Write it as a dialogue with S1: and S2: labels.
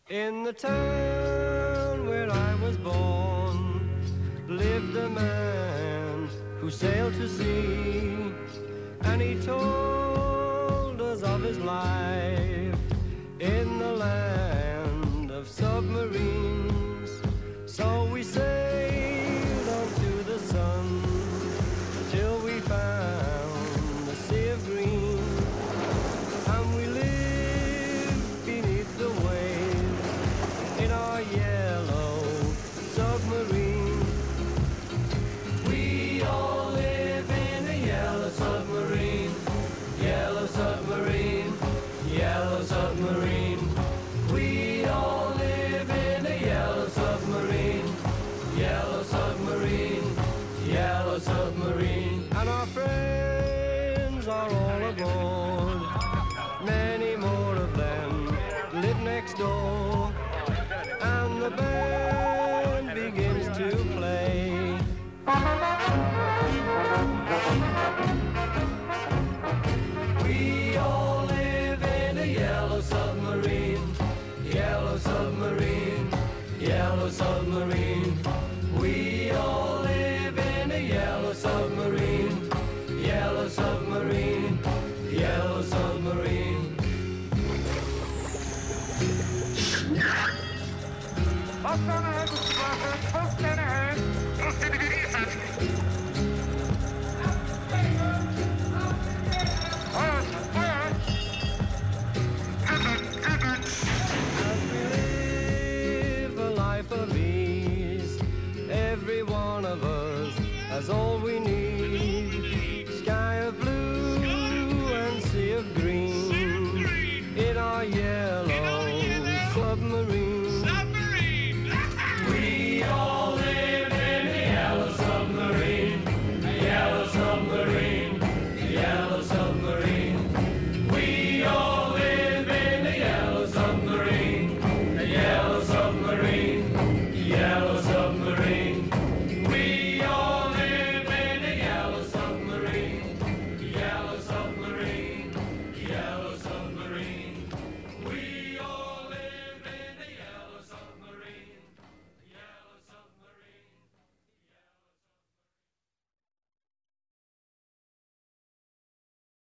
S1: In the town where I was born lived a man who sailed to sea, and he told us of his life in the land of submarines. So we sailed on to the sun till we found the sea of green, and we lived beneath the waves in our yellow submarine. We all live in a yellow submarine, yellow submarine, yellow submarine. We all live in a yellow submarine, yellow submarine, yellow submarine. And our friends are all aboard, many more of them live next door, and the band begins to play. We all live in a yellow submarine, yellow submarine, yellow submarine. We all live in a yellow submarine, yellow submarine, yellow submarine. As we live a life of ease, every one of us has all we need.